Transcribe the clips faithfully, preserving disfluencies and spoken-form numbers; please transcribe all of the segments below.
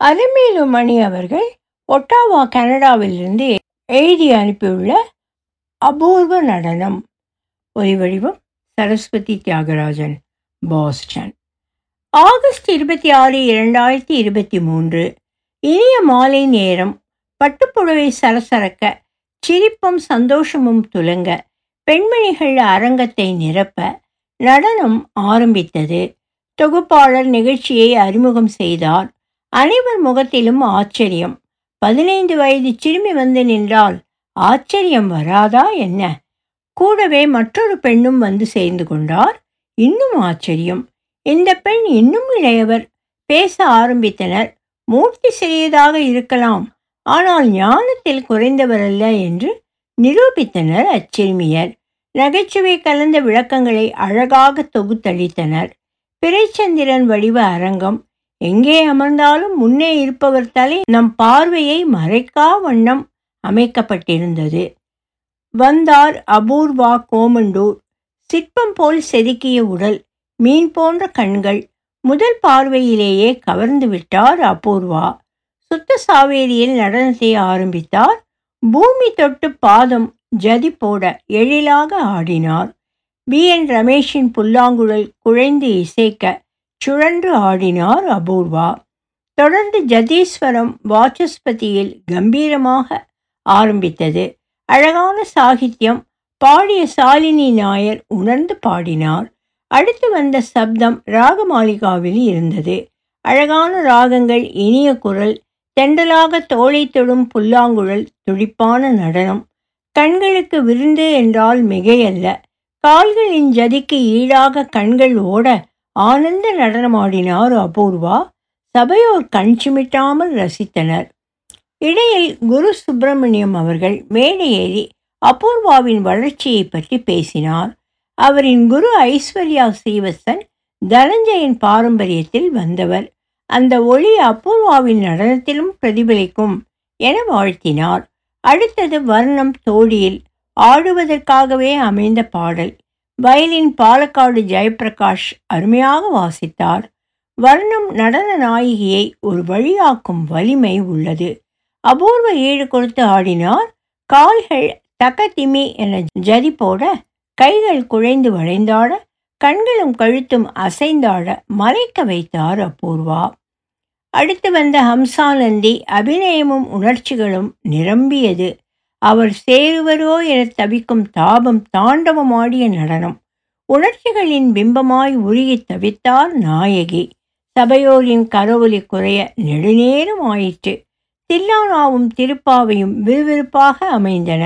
அலமேலு மணி அவர்கள் ஒட்டாவா கனடாவிலிருந்து எழுதி அனுப்பியுள்ள அபூர்வ நடனம். ஒலிவடிவம் சரஸ்வதி தியாகராஜன், பாஸ்டன். ஆகஸ்ட் இருபத்தி ஆறு இரண்டாயிரத்தி இருபத்தி மூன்று. இனிய மாலை நேரம். பட்டுப்புடவை சரசரக்க, சிரிப்பும் சந்தோஷமும் துலங்க, பெண்மணிகள் அரங்கத்தை நிரப்ப நடனம் ஆரம்பித்தது. தொகுப்பாளர் நிகழ்ச்சியை அறிமுகம் செய்தார். அனைவர் முகத்திலும் ஆச்சரியம். பதினைந்து வயது சிறுமி வந்து நின்றால் ஆச்சரியம் வராதா என்ன? கூடவே மற்றொரு பெண்ணும் வந்து சேர்ந்து கொண்டார். இன்னும் ஆச்சரியம். இந்த பெண் இன்னும் இளையவர். பேச ஆரம்பித்தனர். மூர்த்தி சிறியதாக இருக்கலாம், ஆனால் ஞானத்தில் குறைந்தவரல்ல என்று நிரூபித்தனர் அச்சிறுமியர். நகைச்சுவை கலந்த விளக்கங்களை அழகாக தொகுத்தளித்தனர். பிறைச்சந்திரன் வடிவ அரங்கம். எங்கே அமர்ந்தாலும் முன்னே இருப்பவர் தலை நம் பார்வையை மறைக்கா வண்ணம் அமைக்கப்பட்டிருந்தது. வந்தார் அபூர்வா கோமண்டூர். சிற்பம் போல் செதுக்கிய உடல், மீன் போன்ற கண்கள். முதல் பார்வையிலேயே கவர்ந்து விட்டார் அபூர்வா. சுத்த சாவேரியில் நடனத்தை ஆரம்பித்தார். பூமி தொட்டு பாதம் ஜதி போட எழிலாக ஆடினார். பி என் ரமேஷின் புல்லாங்குழல் குழைந்து இசைக்க சுழன்று ஆடினார் அபூர்வா. தொடர்ந்து ஜதீஸ்வரம் வாசஸ்பதியில் கம்பீரமாக ஆரம்பித்தது. அழகான சாகித்யம். பாடிய சாலினி நாயர் உணர்ந்து பாடினார். அடுத்து வந்த சப்தம் ராகமாளிகாவில் இருந்தது. அழகான ராகங்கள், இனிய குரல், தெண்டலாக தோளை தொடும் புல்லாங்குழல், துடிப்பான நடனம். கண்களுக்கு விருந்து என்றால் மிகையல்ல. கால்களின் ஜதிக்கு ஈடாக கண்கள் ஓட ஆனந்த நடனமாடினார் அபூர்வா. சபையோர் கண் சிமிட்டாமல் ரசித்தனர். இடையில் குரு சுப்பிரமணியம் அவர்கள் மேடை ஏறி அபூர்வாவின் வளர்ச்சியை பற்றி பேசினார். அவரின் குரு ஐஸ்வர்யா ஸ்ரீவத்சன் தனஞ்சயன் பாரம்பரியத்தில் வந்தவர். அந்த ஒளி அபூர்வாவின் நடனத்திலும் பிரதிபலிக்கும் என வாழ்த்தினார். அடுத்தது வர்ணம் தோடியில் ஆடுவதற்காகவே அமைந்த பாடல். வயலின் பாலக்காடு ஜெயப்பிரகாஷ் அருமையாக வாசித்தார். வர்ணம் நடன நாயகியை ஒரு வழியாக்கும் வலிமை உள்ளது. அபூர்வ ஈடு கொடுத்து ஆடினார். கால்கள் தக்க திமி என ஜதி போட, கைகள் குழைந்து வளைந்தாட, கண்களும் கழுத்தும் அசைந்தாட மறைக்க வைத்தார் அபூர்வா. அடுத்து வந்த ஹம்சானந்தி அபிநயமும் உணர்ச்சிகளும் நிரம்பியது. அவர் சேருவரோ என தவிக்கும் தாபம் தாண்டவமாடிய நடனம். உணர்ச்சிகளின் பிம்பமாய் உருகி தவித்தார் நாயகி. சபையோரின் கரவொலி குறைய நெடுநேரம் ஆயிற்று. தில்லானாவும் திருப்பாவையும் விறுவிறுப்பாக அமைந்தன.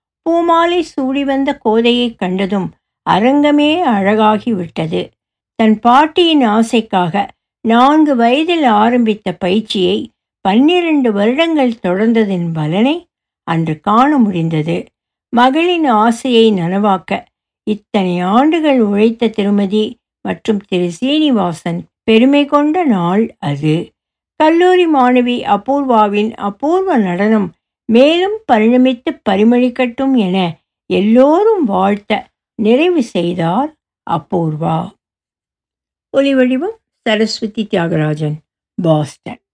பூமாலை சூடி வந்த கோதையை கண்டதும் அரங்கமே அழகாகிவிட்டது. தன் பாட்டியின் ஆசைக்காக நான்கு வயதில் ஆரம்பித்த பயிற்சியை பன்னிரண்டு வருடங்கள் தொடர்ந்ததின் பலனை அன்று காண முடிந்தது. மகளின் ஆசையை நனவாக்க இத்தனை ஆண்டுகள் உழைத்த திருமதி மற்றும் திரு சீனிவாசன் பெருமை கொண்ட நாள் அது. கல்லூரி மாணவி அபூர்வாவின் அபூர்வ நடனம் மேலும் பரிணமித்து பரிமளிக்கட்டும் என எல்லோரும் வாழ்த்த நிறைவு செய்தார் அபூர்வா. ஒலிவடிவம் சரஸ்வதி தியாகராஜன், பாஸ்டன்.